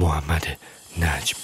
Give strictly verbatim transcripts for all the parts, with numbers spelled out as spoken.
محمد نجم.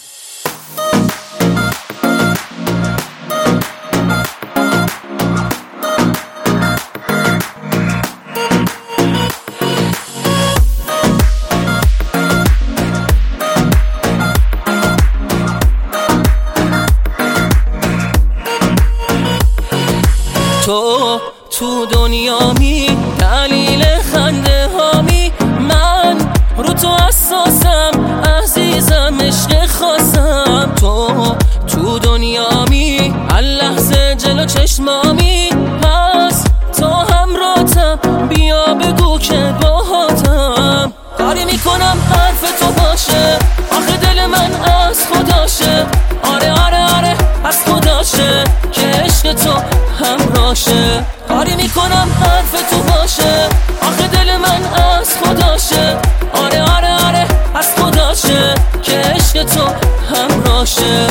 تو تو دنیامی، دلیل خنده هامی، من رو تو اساسم، عزیزم عشق خاصم. تو تو دنیامی، هر لحظه جلو چشمامی، پس تو همراهتم، بیا بگو که باهاتم. کاری میکنم حرف تو باشه، آخه دل من از خداشه. آره آره آره از خداشه که عشق تو همراهشه. کاری میکنم حرف تو باشه، آخه دل من از خداشه. آره آره آره از خداشه که عشق تو همراهشه.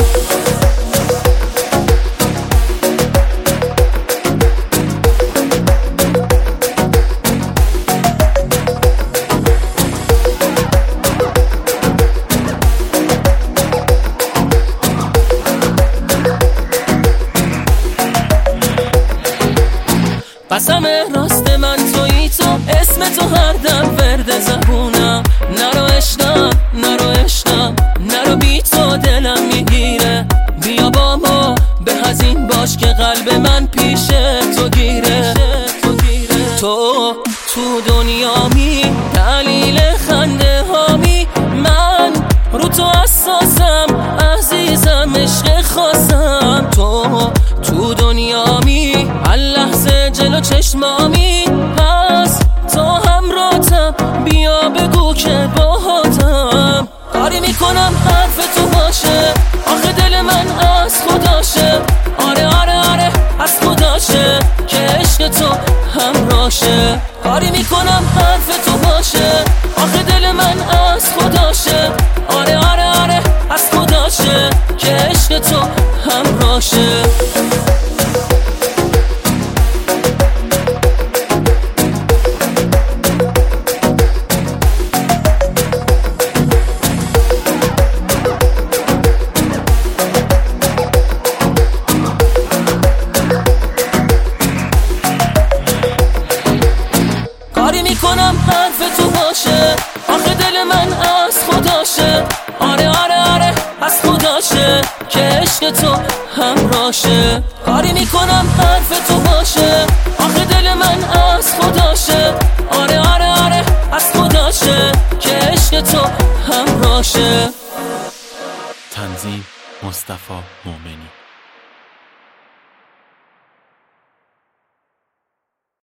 قسم راست من تویی تو، اسم تو هر دم ورد زبونم. نرو عشقم نرو عشقم نرو، بی تو دلم میگیره. بیا با ما به هزین باش که قلب من پیش تو گیره. تو تو دنیامی، دلیل خنده هامی، من رو تو اساسم، عزیزم عشق خاصم. تو تو دنیامی، هر لحظه جلو چشمامی، پس تو همراهتم، بیا بگو که باهاتم. کاری میکنم حرف تو باشه، آخه دل من از خداشه. آره آره آره از خداشه که عشق تو همراهشه. کاری میکنم حرف تو باشه، آخه دل من از خداشه. آره آره آره از خداشه که عشق تو همراهشه. کاری میکنم حرف تو باشه، آخه دل من از خداشه. آره آره آره از خداشه که عشق تو همراهشه. کاری میکنم حرف تو باشه، آخه دل من از خداشه. آره آره آره از خداشه که عشق تو همراهشه. تنظیم مصطفی مومنی.